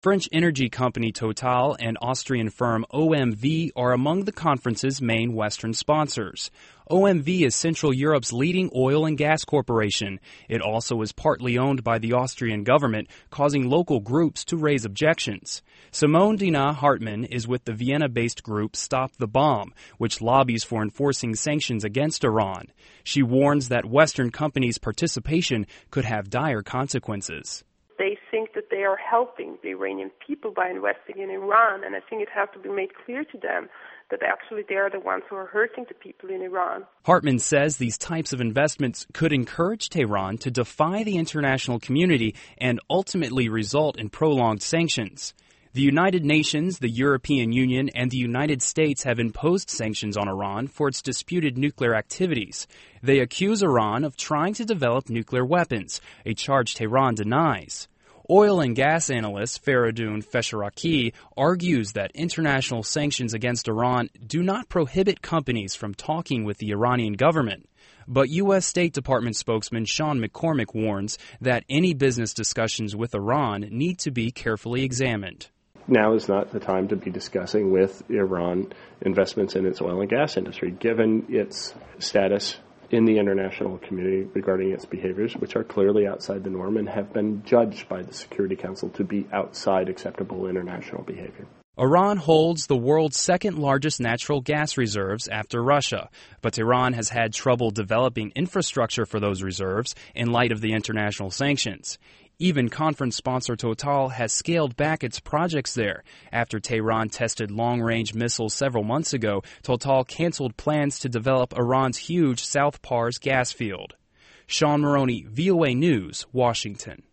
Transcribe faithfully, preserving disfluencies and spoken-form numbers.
French energy company Total and Austrian firm O M V are among the conference's main Western sponsors. O M V is Central Europe's leading oil and gas corporation. It also is partly owned by the Austrian government, causing local groups to raise objections. Simone Dina Hartmann is with the Vienna-based group Stop the Bomb, which lobbies for enforcing sanctions against Iran. She warns that Western companies' participation could have dire consequences. They think that they are helping the Iranian people by investing in Iran, and I think it has to be made clear to them that actually they are the ones who are hurting the people in Iran. Hartmann says these types of investments could encourage Tehran to defy the international community and ultimately result in prolonged sanctions. The United Nations, the European Union, and the United States have imposed sanctions on Iran for its disputed nuclear activities. They accuse Iran of trying to develop nuclear weapons, a charge Tehran denies. Oil and gas analyst Faridun Fesharaki argues that international sanctions against Iran do not prohibit companies from talking with the Iranian government. But U S State Department spokesman Sean McCormick warns that any business discussions with Iran need to be carefully examined. Now is not the time to be discussing with Iran investments in its oil and gas industry, given its status in the international community regarding its behaviors, which are clearly outside the norm and have been judged by the Security Council to be outside acceptable international behavior. Iran holds the world's second largest natural gas reserves after Russia, but Iran has had trouble developing infrastructure for those reserves in light of the international sanctions. Even conference sponsor Total has scaled back its projects there. After Tehran tested long-range missiles several months ago, Total canceled plans to develop Iran's huge South Pars gas field. Sean Maroney, V O A News, Washington.